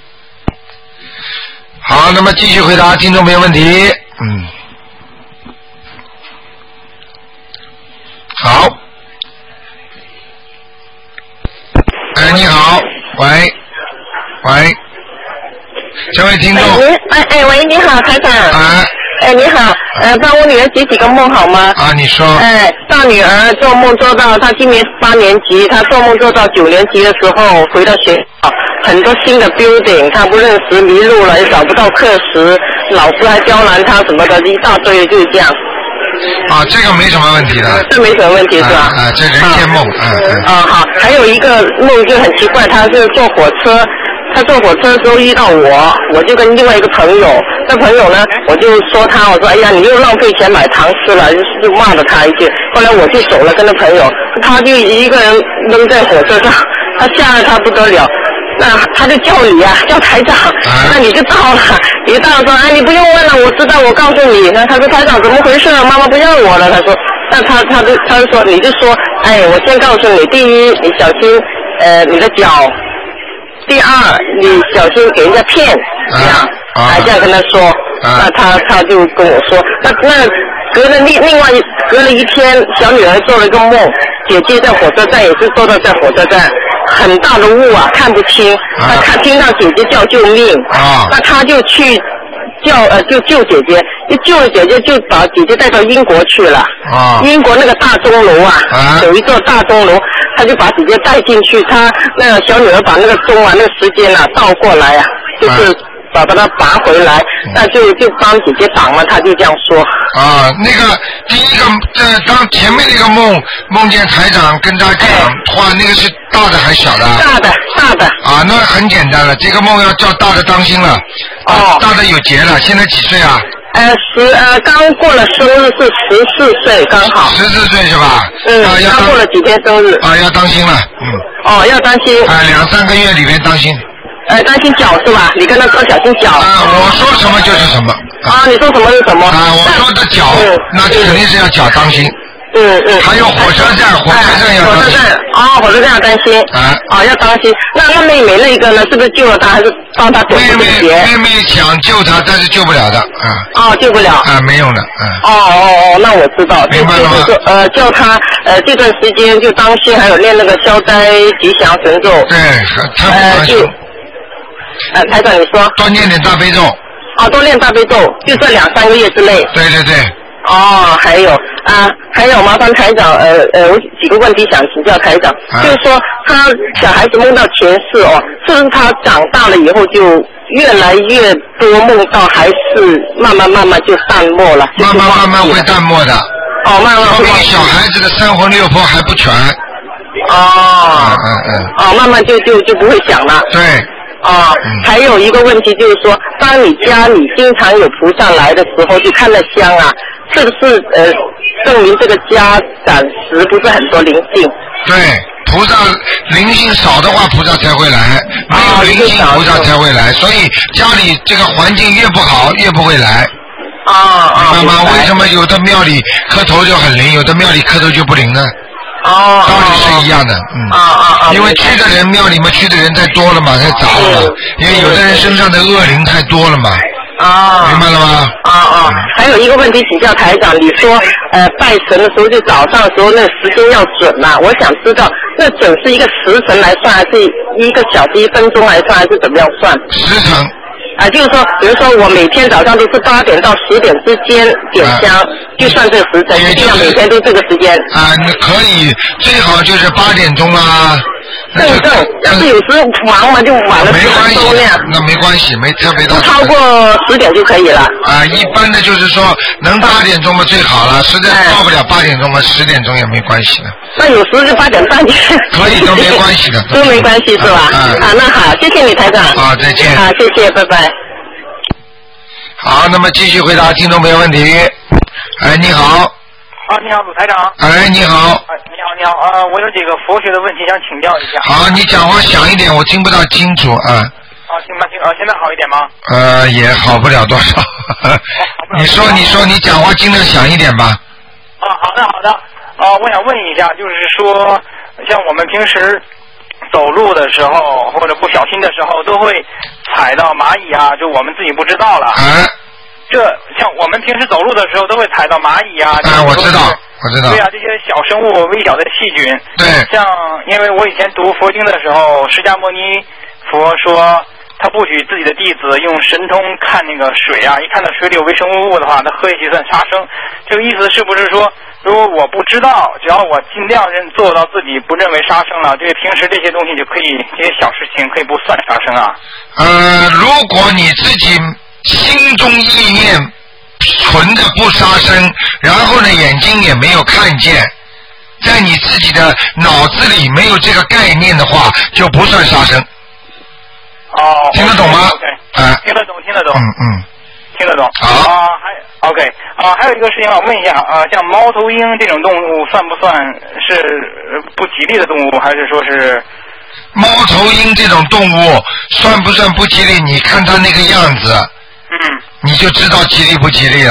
好，那么继续回答听众朋友问题。嗯。好。哎，你好，喂，喂，这位听众。 哎哎喂，你好，台长。 啊。 哎，你好，呃，帮我女儿解几个梦好吗？ 啊，你说。 哎，大女儿做梦做到，她今年八年级，她做梦做到九年级的时候回到学校，很多新的 building， 她不认识，迷路了，也找不到课时，老师还刁难她什么的，一大堆，就是这样。 啊，这个没什么问题的。 这没什么问题是吧？ 啊，这人间梦，嗯嗯。 啊好，还有一个梦就很奇怪，他是坐火车，他坐火车的时候遇到我，我就跟另外一个朋友，那朋友呢，我就说他，我说哎呀，你又浪费钱买糖吃了，就就骂了他一句。后来我就走了，跟那朋友，他就一个人扔在火车上，他吓得他不得了。那他就叫你呀、啊，叫台长，那你就到了，你就到了说，哎，你不用问了，我知道，我告诉你。那他说台长怎么回事？妈妈不要我了。他说，那他他就他就说，你就说，哎，我先告诉你，第一，你小心呃你的脚；第二，你小心给人家骗，这样，啊，这样跟他说。那他他就跟我说，那那隔了另另外一隔了一天，小女儿做了一个梦，姐姐在火车站也是坐到在火车站。很大的雾啊，看不清。他看听到姐姐叫救命，啊、那他就去叫呃就救姐姐，一救了姐姐就把姐姐带到英国去了。啊、英国那个大钟楼啊，啊有一座大钟楼，他就把姐姐带进去。他那个小女儿把那个钟啊，那个时间啊倒过来啊，就是。把把它拔回来，那就就帮姐姐挡了，他就这样说。 啊，那个第一个，呃，当前面那个梦梦见台长跟他讲话，那个是大的还是小的？ 大的，大的。 啊，那很简单了，这个梦要叫大的当心了。哦。大的有劫了，现在几岁啊？ 呃，十呃，刚过了生日是十四岁，刚好。 十四岁是吧？ 嗯。啊，要刚过了几天生日。 啊，要当心了，嗯。 哦，要当心。 啊，两三个月里面当心。 呃，担心脚是吧？你跟他说小心脚。 啊，我说什么就是什么。 啊，你说什么是什么？ 啊，我说的脚，嗯、那就肯定是要脚当心。 嗯嗯。 还有火车站，火车站要当心。 火车站，啊，火车站要担心。啊。啊，要当心。那那妹妹那个呢？是不是救了她，还是帮她躲过这个劫？ 妹妹想救她，但是救不了的。啊。 哦，救不了。 啊，没用的。啊。 哦哦哦，那我知道。 明白了吗？ 就是呃，叫她呃这段时间就当心，还有练那个消灾吉祥神咒。 对，他不当心。 呃，台长，你说多念点大悲咒。 哦，多念大悲咒，就这两三个月之内。 对对对。 哦，还有啊，还有麻烦台长，呃呃，我几个问题想请教台长，啊、就是说他小孩子梦到前世哦，是不是他长大了以后就越来越多梦到，还是慢慢慢慢就淡漠了？ 慢慢慢慢会淡漠的。 哦，慢慢会。说明小孩子的三魂六魄还不全。 哦。 嗯嗯。 哦，慢慢就就就不会想了。 对。 啊、嗯，还有一个问题就是说，当你家里经常有菩萨来的时候，就看那香啊，是不是呃证明这个家暂时不是很多灵性？ 对，菩萨灵性少的话，菩萨才会来；没有灵性，菩萨才会来。所以家里这个环境越不好，越不会来。 啊啊！ 明白吗？为什么有的庙里磕头就很灵，有的庙里磕头就不灵呢？ 哦， 道理是一样的，嗯。 啊啊啊！ 因为去的人庙里面去的人太多了嘛，太杂了嘛，因为有的人身上的恶灵太多了嘛。 啊， 明白了吗？ 啊啊！还有一个问题请教台长，你说呃拜神的时候就早上的时候那个时间要准嘛？我想知道那准是一个时辰来算，还是一个小时一分钟来算，还是怎么样算？ 时辰。 啊，就是说，比如说我每天早上都是八点到十点之间点香，啊、就算这个时辰，尽量每天都这个时间。 啊，你可以，最好就是八点钟啦。 对对，但是有时忙嘛就晚了十分钟那样。 那没关系，没特别大。 不超过十点就可以了。 啊，一般的就是说能八点钟嘛最好了，实在到不了八点钟嘛，十点钟也没关系的。 那有时就八点半。 可以都没关系的。 都没关系是吧？ 啊， 啊那好，谢谢你台长。 啊，再见。 啊，谢谢，拜拜。 好，那么继续回答听众朋友问题。哎，你好。 啊，你好，鲁台长。 哎，你好。 哎，你好，你好，啊，我有几个佛学的问题想请教一下。 好，你讲话响一点，我听不大清楚啊。 啊，行吧，行啊，现在好一点吗？ 呃，也好不了多少。哦、你说，你说，你讲话尽量响一点吧。 啊，好的，好的。啊，我想问一下，就是说，像我们平时走路的时候，或者不小心的时候，都会踩到蚂蚁啊，就我们自己不知道了。 啊。 这像我们平时走路的时候都会踩到蚂蚁啊。 啊，我知道，我知道。 对啊，这些小生物、微小的细菌。 对。 像因为我以前读佛经的时候，释迦牟尼佛说他不许自己的弟子用神通看那个水啊，一看到水里有微生物的话，他喝下去算杀生。这个意思是不是说，如果我不知道，只要我尽量认做到自己不认为杀生了，对平时这些东西就可以，这些小事情可以不算杀生啊？ 呃，如果你自己心中意念存着不杀生，然后呢眼睛也没有看见，在你自己的脑子里没有这个概念的话，就不算杀生。 哦， 听得懂吗？ 啊、okay, 听得懂，听得懂。 嗯嗯， 听得懂。 好。 啊、呃，还 OK 啊、呃，还有一个事情我问一下啊、呃，像猫头鹰这种动物算不算是不吉利的动物，还是说是？ 猫头鹰这种动物算不算不吉利？你看它那个样子。 嗯， 你就知道吉利不吉利了。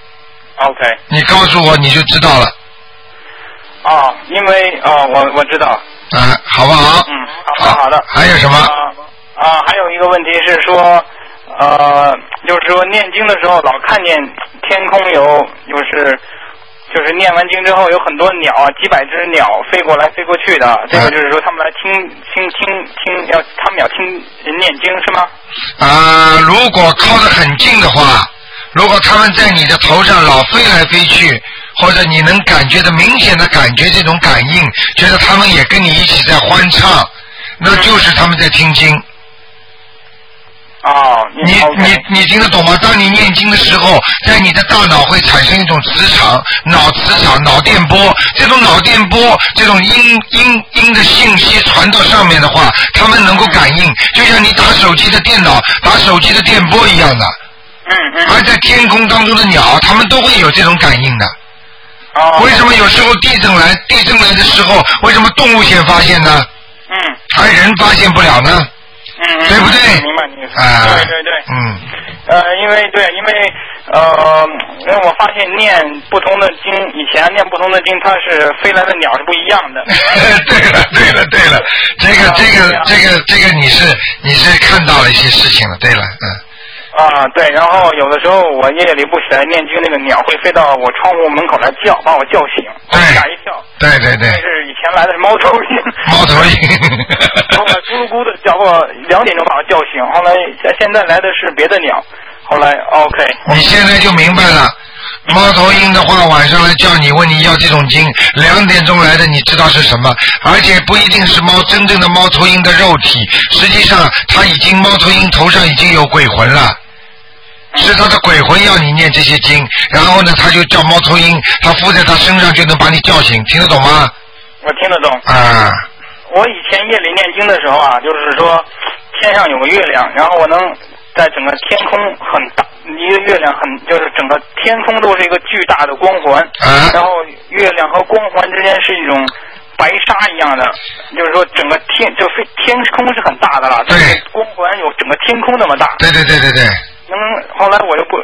OK。 你告诉我，你就知道了。 哦，因为哦，我我知道。 啊，好不好？ 嗯，好的好的。 还有什么？ 啊、呃呃，还有一个问题是说，呃，就是说念经的时候老看见天空有，就是就是念完经之后有很多鸟，几百只鸟飞过来飞过去的，这个就是说他们来听听听听，要他们要听念经是吗？ 啊、呃，如果靠得很近的话，如果他们在你的头上老飞来飞去，或者你能感觉的明显的感觉这种感应，觉得他们也跟你一起在欢唱，那就是他们在听经。 哦， 你你你听得懂吗？当你念经的时候，在你的大脑会产生一种磁场、脑磁场、脑电波。这种脑电波，这种音音音的信息传到上面的话，他们能够感应，就像你打手机的电脑、打手机的电波一样的。 嗯嗯。 而在天空当中的鸟，它们都会有这种感应的。 哦。 为什么有时候地震来，地震来的时候，为什么动物先发现呢？ 嗯。 而人发现不了呢？ 嗯， 对不对？ 明白你意思。 啊， 对对对。 嗯。 呃，因为对，因为呃，因为我发现念不同的经，以前念不同的经，它是飞来的鸟是不一样的。 对了，对了，对了，这个，这个，这个，这个，你是你是看到了一些事情了。对了，嗯。 啊，对，然后有的时候我夜里不起来念经，那个鸟会飞到我窗户门口来叫，把我叫醒，吓一跳。 对对对。 是以前来的是猫头鹰。 猫头鹰。 后来咕噜咕的叫我两点钟把我叫醒，后来现在来的是别的鸟，后来 OK。 你现在就明白了。猫头鹰的话，晚上来叫你，问你要这种经，两点钟来的，你知道是什么？而且不一定是猫真正的猫头鹰的肉体，实际上它已经猫头鹰头上已经有鬼魂了，是它的鬼魂要你念这些经，然后呢，它就叫猫头鹰，它附在它身上就能把你叫醒，听得懂吗？ 我听得懂。 啊。 我以前夜里念经的时候啊，就是说天上有个月亮，然后我能在整个天空很大，一个月亮很就是整个天空都是一个巨大的光环， 啊、 然后月亮和光环之间是一种白纱一样的，就是说整个天就非天空是很大的了， 对， 光环有整个天空那么大。 对对对对对。 能后来我又不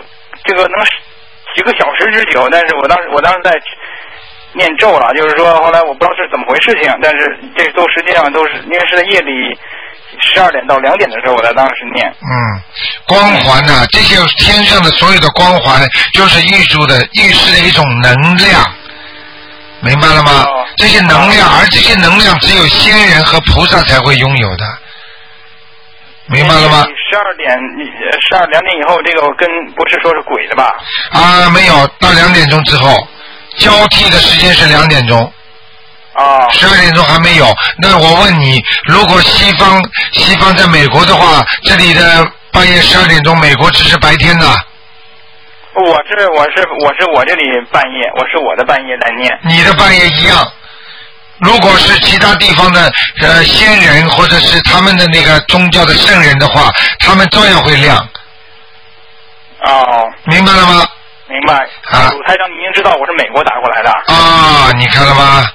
这个能几个小时之久，但是我当时我当时在念咒了，就是说后来我不知道是怎么回事情，但是这都实际上都是因为是在夜里十二点到两点的时候我在当时念。 嗯，光环呢、啊，这些天上的所有的光环就是预祝的预示的一种能量。明白了吗？哦、这些能量，而这些能量只有仙人和菩萨才会拥有的，明白了吗？ 十二点，十二两点以后，这个跟不是说是鬼的吧？ 啊，没有，到两点钟之后，交替的时间是两点钟。 啊。 十二点钟还没有。那我问你，如果西方西方在美国的话，这里的半夜十二点钟，美国只是白天的。 我是我是我是我这里半夜，我是我的半夜来念。 你的半夜一样。如果是其他地方的呃仙人或者是他们的那个宗教的圣人的话，他们照样会亮。 哦。 明白了吗？ 明白。啊。鲁台长，您知道我是美国打过来的。 啊，你看了吗？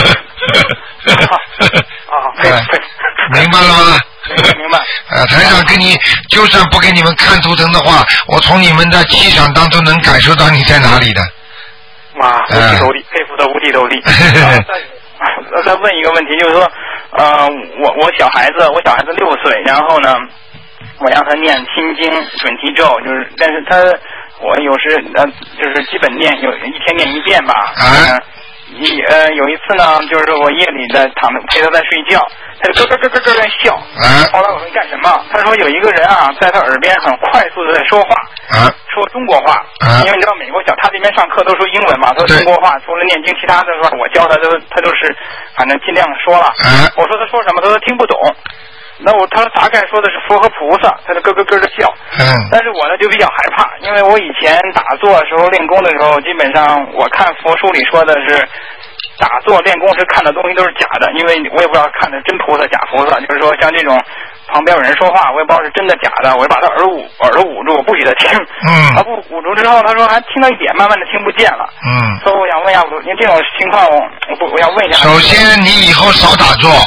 啊，对对。 明白了吗？ 明白。 呃，台长给你，就算不给你们看图腾的话，我从你们的气场当中能感受到你在哪里的。 哇，五体投地，佩服的五体投地。再再问一个问题，就是说，呃，我我小孩子，我小孩子六岁，然后呢，我让他念心经、准提咒，就是，但是他我有时呃，就是基本念有一天念一遍吧。 啊。 一呃有一次呢，就是我夜里在躺着陪他在睡觉，他就咯咯咯咯咯在笑。 啊。 后来我说你干什么？他说有一个人啊，在他耳边很快速的在说话。 啊。 说中国话。啊。因为你知道美国小他这边上课都说英文嘛，说中国话，除了念经，其他的说我教他都他都是反正尽量说了。 啊。 我说他说什么，他说听不懂。那我他大概说的是佛和菩萨，他就咯咯咯的笑。 嗯。 但是我呢就比较害怕，因为我以前打坐的时候练功的时候，基本上我看佛书里说的是打坐练功是看的东西都是假的，因为我也不知道看的真菩萨假菩萨，就是说像这种旁边有人说话，我也不知道是真的假的，我就把他耳捂耳朵捂住，我不许他听。 嗯。 他不捂住之后，他说还听到一点，慢慢的听不见了。 嗯。 所以我想问一下，您这种情况，我不我想问一下。 首先，你以后少打坐。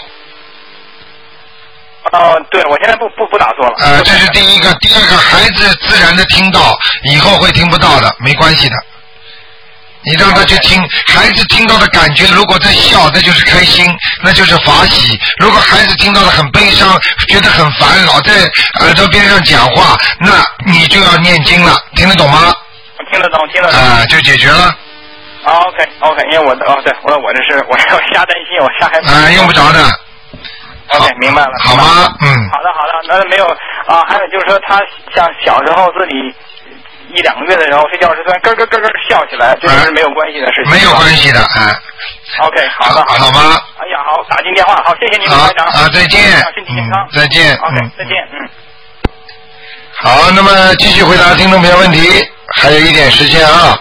哦、呃，对，我现在不不不打坐了。 呃，这是第一个，第二个，孩子自然的听到，以后会听不到的，没关系的。你让他去听，孩子听到的感觉，如果在笑，那就是开心，那就是法喜；如果孩子听到的很悲伤，觉得很烦，老在耳朵边上讲话，那你就要念经了，听得懂吗？ 听得懂，听得懂。 啊、呃，就解决了。 啊 ，OK OK， 因为我的哦，对，我我这是我我瞎担心，我瞎害怕。 啊、呃，用不着的。 OK， 明白了。 好吗？嗯。 好的，好的。那没有啊，还有就是说，他像小时候自己一两个月的时候睡觉时突然咯咯咯咯笑起来，这是没有关系的事情。 没有关系的，啊。 OK， 好的， 好吗？ 哎呀，好，打进电话，好，谢谢您，台长。 啊，再见。 身体健康。 再见。 OK， 再见，嗯。 好，那么继续回答听众朋友问题，还有一点时间啊。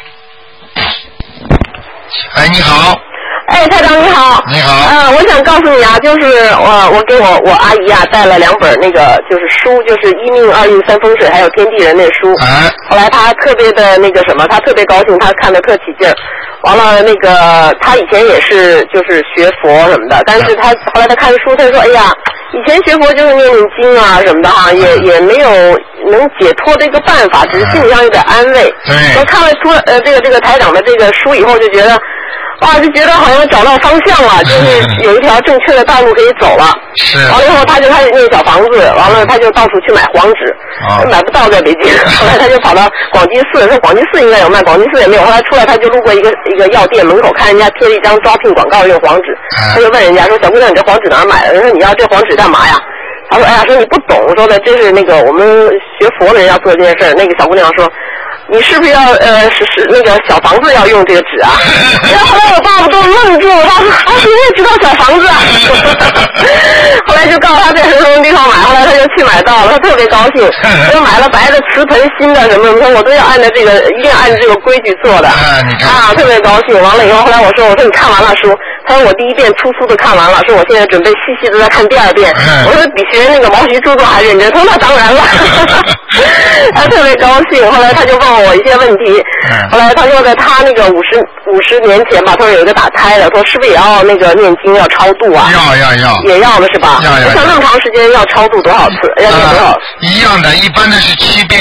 哎，你好。 哎，台长你好。 你好。 呃，我想告诉你啊，就是我我给我我阿姨啊带了两本那个就是书，就是一命二运三风水还有天地人那书。 哎。 后来她特别的那个什么，她特别高兴，她看得特起劲儿。完了那个她以前也是就是学佛什么的，但是她后来她看书，她说哎呀，以前学佛就是念念经啊什么的哈，也也没有能解脱的一个办法，只是心理上有点安慰。 对。 我看了书呃这个这个台长的这个书以后，就觉得。哇，就觉得好像找到方向了，就是有一条正确的道路可以走了。 是。 完了以后，他就开始念小房子，完了他就到处去买黄纸， 哦、 买不到在北京。后来他就跑到广济寺，说广济寺应该有卖，广济寺也没有。后来出来他就路过一个一个药店门口，看人家贴了一张招聘广告用黄纸，他就问人家说：“小姑娘，你这黄纸哪儿买的？”人说：“你要这黄纸干嘛呀？”他说：“哎呀，说你不懂，说的这是那个我们学佛的人要做这件事儿。”那个小姑娘说。你是不是要呃是是那个小房子要用这个纸啊？然后后来我爸爸都愣住了，他说啊你也知道小房子啊？后来就告诉他在什么什么地方买，后来他就去买到了，他特别高兴，就买了白的瓷盆、新的什么什么，我都要按照这个一定要按照这个规矩做的啊，特别高兴。完了以后，后来我说我说你看完了书，他说我第一遍粗粗的看完了，说我现在准备细细的再看第二遍。我说比学那个毛徐著作还认真，他说那当然了，他特别高兴。后来他就问我一些问题，后来他说的他那个五十五十年前吧，他说有一个打胎的，说是不是也要那个念经要超度啊？ 要要要， 也要的是吧？ 要要。 像那么长时间要超度多少次？要念多少？ 一样的，一般的是七遍。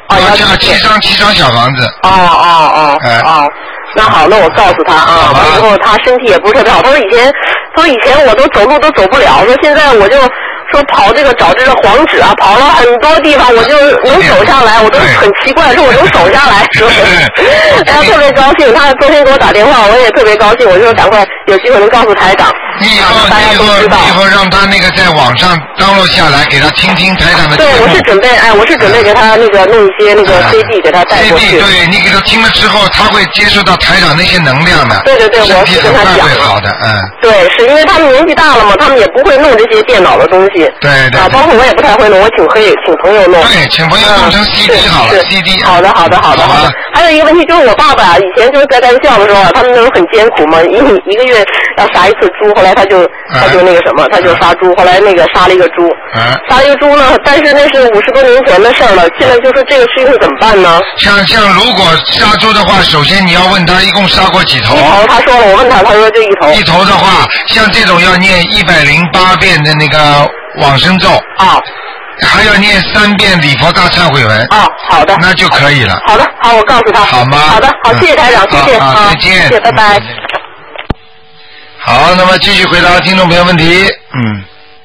哦， 要加七张七张小房子。 哦哦哦哎哦，那好，那我告诉他啊，完以后他身体也不是特别好，他说以前，他说以前我都走路都走不了，说现在我就。说跑这个找这个黄纸啊，跑了很多地方，我就能走下来，我都很奇怪，说我能走下来，说，然后特别高兴。他昨天给我打电话，我也特别高兴，我就赶快有机会能告诉台长， 你以后大家都知道。 以后让他那个在网上登录下来，给他听听台长的节目。 对，我是准备，哎，我是准备给他那个弄一些那个 C D 给他带过去。 C D 对，你给他听了之后，他会接受到台长那些能量的。 对对对，我是跟他讲。 会好的，嗯。 对，是因为他们年纪大了嘛，他们也不会弄这些电脑的东西。 对对。 啊，包括我也不太会弄，我请可以请朋友弄。 对，请朋友弄成 C D 好了 ，C D。 好的，好的，好的，好的。还有一个问题就是我爸爸以前就是在干校的时候，他们那时候很艰苦嘛，一一个月要杀一次猪，后来他就他就那个什么，他就杀猪，后来那个杀了一个猪，杀了一个猪呢，但是那是五十多年前的事儿了，现在就说这个事情怎么办呢？ 像像如果杀猪的话，首先你要问他一共杀过几头。 一头，他说了，我问他，他说就一头。 一头的话，像这种要念一百零八遍的那个往生咒。 啊。 还要念三遍礼佛大忏悔文。 哦，好的， 那就可以了。 好的，好，我告诉他。 好吗？ 好的，好，谢谢台长，谢谢， 好，再见， 谢谢，拜拜。 好，那么继续回答听众朋友问题。嗯。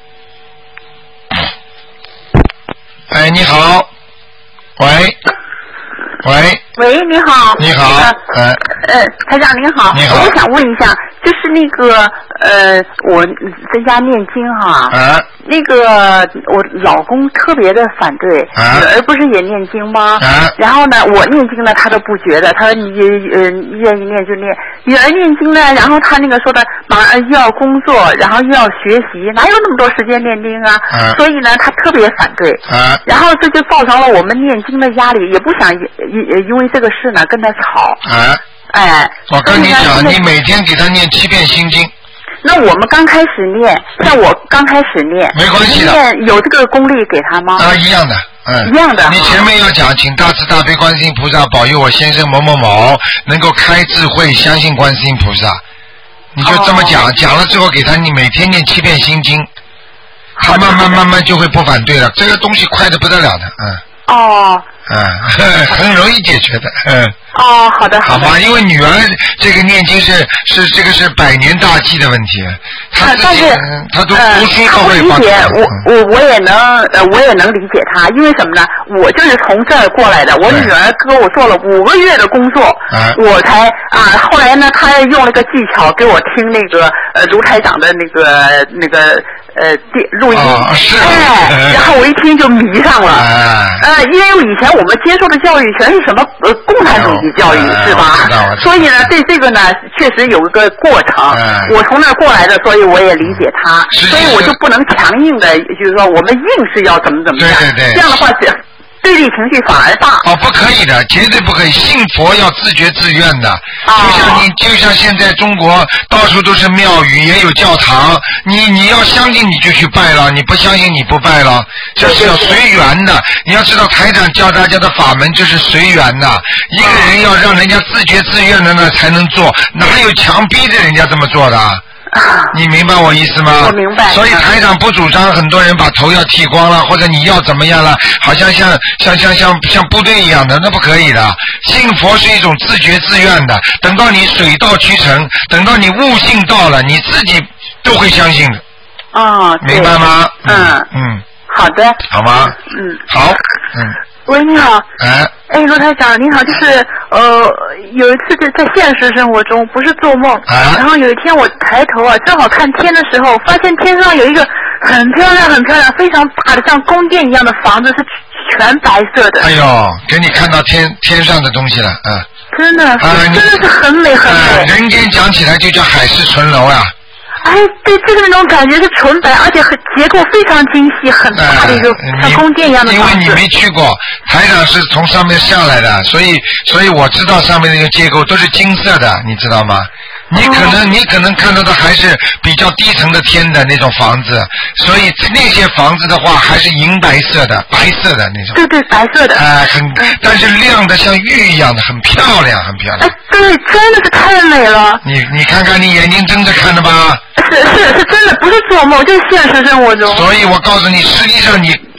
哎，你好。喂。喂。 喂，你好。 你好。 呃，呃，台长您好。 你好。 我想问一下，就是那个呃，我在家念经哈。 啊。 那个我老公特别的反对， 啊、 女儿不是也念经吗？ 啊、 然后呢，我念经呢，他都不觉得，他说你呃愿意念就念。女儿念经呢，然后他那个说的，马上又要工作，然后又要学习，哪有那么多时间念经啊？ 啊所以呢，他特别反对。 啊、 然后这就造成了我们念经的压力，也不想因因为这个事呢跟他吵。 啊。 哎。 我跟你讲，你每天给他念七遍心经。 那我们刚开始念，像我刚开始念， 没关系的， 念有这个功力给他吗？ 啊，一样的，嗯， 一样的。 你前面要讲，请大慈大悲观世音菩萨保佑我先生某某某能够开智慧，相信观世音菩萨。你就这么讲，哦、讲了之后给他，你每天念七遍心经，他慢慢慢慢就会不反对了。这个东西快得不得了的，嗯。 哦。 嗯，很容易解决的，嗯。 哦，好的， 好吧，因为女儿这个念经是是这个是百年大计的问题，她自己她都读书都会帮。 理解，我我我也能呃我也能理解她，因为什么呢？我就是从这儿过来的，我女儿给我做了五个月的工作，我才啊，后来呢，她用了个技巧给我听那个呃卢台长的那个那个呃电录音，哎，然后我一听就迷上了，呃，因为以前我们接受的教育全是什么呃共产主义教育是吧？所以呢，对这个呢，确实有一个过程。我从那儿过来的，所以我也理解他，所以我就不能强硬的，就是说我们硬是要怎么怎么样。 对对对。 这样的话，对立情绪反而大。 哦，不可以的，绝对不可以。信佛要自觉自愿的。哦。就像你，就像现在中国到处都是庙宇，也有教堂。你你要相信你就去拜了，你不相信你不拜了，这是要随缘的。你要知道台长教大家的法门就是随缘的。一个人要让人家自觉自愿的呢才能做，哪有强逼着人家这么做的？你明白我意思吗？ 我明白。 所以台长不主张很多人把头要剃光了，或者你要怎么样了，好像像像像像像部队一样的，那不可以的。信佛是一种自觉自愿的，等到你水到渠成，等到你悟性到了，你自己都会相信的。 哦， 明白吗？ 嗯嗯。 好的。 好吗？ 嗯。 好。嗯。 喂，你好。 哎。 哎，罗台长，你好，就是呃，有一次在在现实生活中，不是做梦， 啊、 然后有一天我抬头啊，正好看天的时候，发现天上有一个很漂亮、很漂亮、非常大的像宫殿一样的房子，是全白色的。 哎呦，给你看到天天上的东西了，嗯。 真的， 啊、 真的是很美很美。 啊、人间讲起来就叫海市蜃楼啊。 哎，对，就是那种感觉是纯白，而且很结构非常精细，很大的一个像宫殿一样的房子。 因为你没去过，台长是从上面下来的，所以所以我知道上面那个结构都是金色的，你知道吗？你可能、哦、你可能看到的还是比较低层的天的那种房子，所以那些房子的话还是银白色的、白色的那种。 对对，白色的。 哎、呃，很，但是亮的像玉一样的，很漂亮，很漂亮。 哎，对，真的是太美了。 你你看看，你眼睛睁着看的吧？ 是是是真的，不是做梦，就是现实生活中。 所以我告诉你，实际上你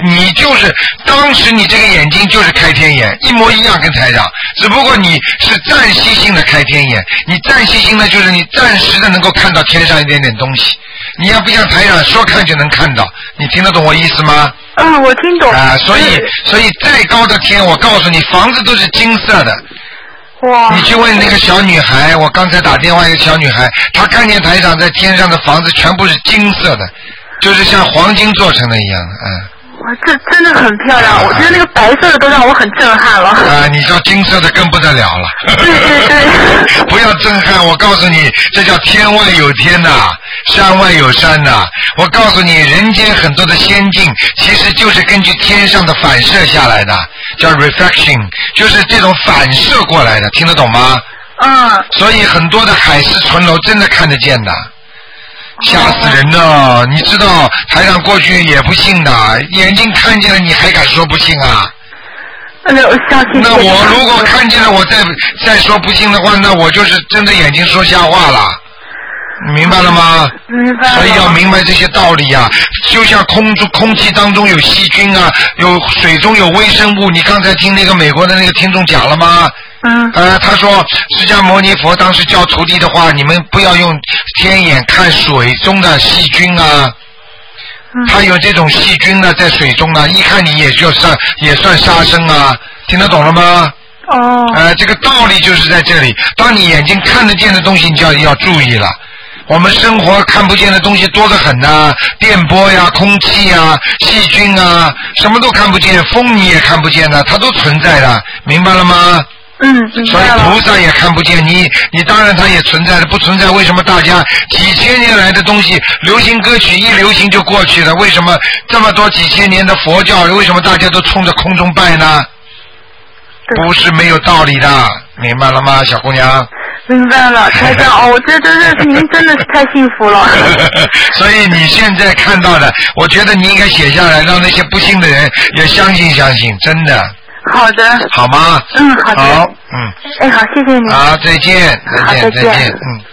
你就是当时你这个眼睛就是开天眼，一模一样跟台长，只不过你是暂时性的开天眼，你暂时性的就是你暂时的能够看到天上一点点东西，你要不像台长说看就能看到，你听得懂我意思吗？ 嗯，我听懂。 啊，所以所以再高的天，我告诉你，房子都是金色的。 哇！ 你去问那个小女孩，我刚才打电话一个小女孩，她看见台长在天上的房子全部是金色的，就是像黄金做成的一样的，嗯。 哇，这真的很漂亮！啊、我觉得那个白色的都让我很震撼了。 啊，你说金色的更不得了了。 对对对。 不要震撼，我告诉你，这叫天外有天呐、啊，山外有山呐、啊。我告诉你，人间很多的仙境，其实就是根据天上的反射下来的，叫 reflection， 就是这种反射过来的，听得懂吗？ 嗯。 所以很多的海市蜃楼真的看得见的。吓死人了！你知道台长过去也不信的，眼睛看见了你还敢说不信啊？ 那我相信。 那我如果看见了我再再说不信的话，那我就是睁着眼睛说瞎话了，明白了吗？ 明白了。 所以要明白这些道理啊，就像空中空气当中有细菌啊，有水中有微生物。你刚才听那个美国的那个听众讲了吗？ 嗯， 呃，他说释迦牟尼佛当时教徒弟的话，你们不要用天眼看水中的细菌啊，嗯、他有这种细菌呢在水中呢，一看你也就算也算杀生啊，听得懂了吗？ 哦， 呃，这个道理就是在这里，当你眼睛看得见的东西，你就要要注意了。我们生活看不见的东西多得很呐、啊，电波呀、空气呀、细菌啊，什么都看不见，风你也看不见的，它都存在的，明白了吗？ 嗯， 所以菩萨也看不见你，你当然它也存在的，不存在为什么大家几千年来的东西，流行歌曲一流行就过去了？为什么这么多几千年的佛教，为什么大家都冲着空中拜呢？不是没有道理的，明白了吗，小姑娘？ 明白了，台长哦，我觉得认识您真的是太幸福了。 所以你现在看到的，我觉得你应该写下来，让那些不信的人也相信相信，真的。 好的。 好吗？ 嗯，好的。 好，嗯。 哎，好，谢谢你。 好，再见，再见， 再见， 嗯。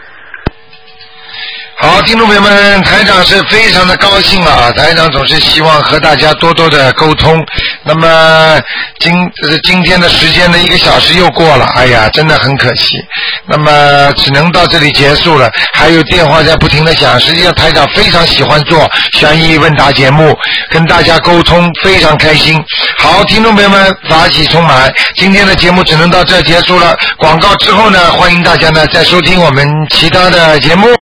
好，听众朋友们，台长是非常的高兴啊！台长总是希望和大家多多的沟通。那么今呃今天的时间呢，一个小时又过了，哎呀，真的很可惜。那么只能到这里结束了。还有电话在不停的响，实际上台长非常喜欢做悬疑问答节目，跟大家沟通，非常开心。好，听众朋友们，法喜充满。今天的节目只能到这结束了。广告之后呢，欢迎大家呢再收听我们其他的节目。